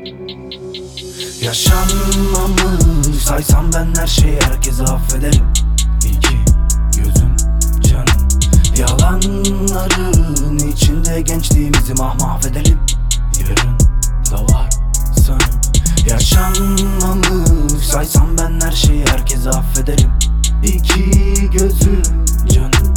Yaşanmamış saysam ben her şeyi, herkese affederim. İki gözüm canım, yalanların içinde gençliğimizi mahvedelim. Yarın da var sanırım. Yaşanmamış saysam ben her şeyi, herkese affederim. İki gözüm canım,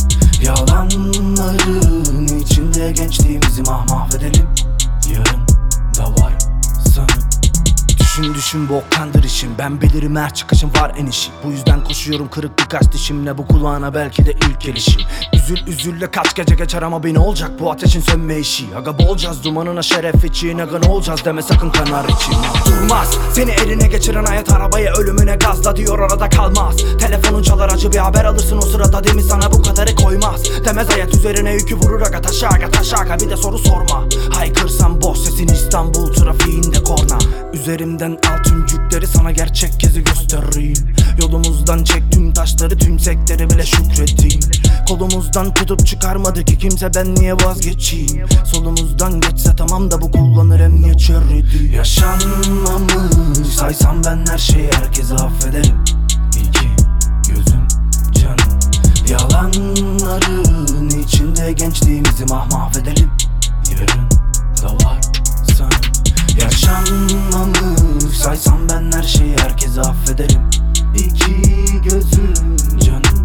yalanların içinde gençliğimizi mahvedelim. Yarın da var sanırım. Düşün boktandır işim, ben bilirim her çıkışım var enişi. Bu yüzden koşuyorum kırık birkaç dişimle, bu kulağına belki de ilk gelişim. Üzülle kaç gece geçer ama bir ne olacak bu ateşin sönme işi. Aga boğulacağız dumanına şeref için, aga ne olacağız deme sakın kanar için. Durmaz seni eline geçiren hayat, arabaya ölümüne gazla diyor arada kalmaz. Telefonun çalar, acı bir haber alırsın o sırada, değil mi sana bu kadarı koymaz. Demez hayat üzerine yükü vurur, aga taşa aga bir de soru sorma. Haykırsam boş sesin İstanbul trafiğinde korna. Üzerimden al tüm yükleri, sana gerçek kezi göstereyim. Yolumuzdan çek tüm taşları, tüm sektörü bile şükredeyim. Kolumuzdan tutup çıkarmadı ki kimse, ben niye vazgeçeyim. Solumuzdan geçse tamam da bu kullanır emniyet şeridi. Yaşanmamış saysam ben her şeyi, herkese affederim. İki gözüm canım, yalanların içinde gençliğimizi mahvedelim. Yarın da var sanırım. Yaşanmamış saysam ben her şeyi, herkese affederim. İki gözüm canım,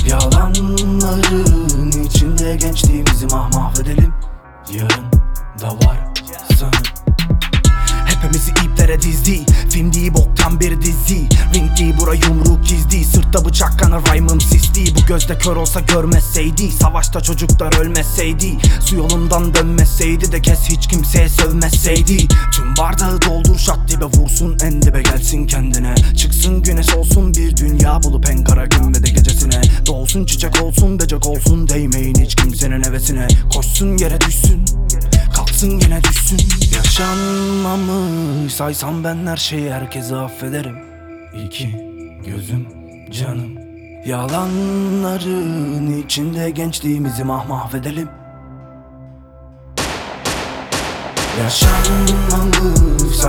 yalanların içinde gençliğimizi mahvedelim. Yarın da var sanırım. Hepimizi iplere dizdi, film değil boktan bir dizi. Ring değil bura yumruk gizli, sırtta bıçak kanı rhyme'ım sisli. Bu gözde kör olsa görmeseydi, savaşta çocuklar ölmeseydi, su yolundan dönmeseydi de kes hiç kimseye sövmeseydi. Tüm bardağı doldur şat dibe, vursun en dibe gelsin kendine. Çıksın güneş olsun bir dünya bulup en kara gün ve de gecesine. Doğsun çiçek olsun becek olsun, değmeyin hiç kimsenin hevesine. Koşsun yere düşsün, kalksın gene düşsün. Yaşanmamış saysam ben her şeyi, herkese affederim. İki gözüm canım, yalanların içinde gençliğimizi mahvedelim. Yaşanmamış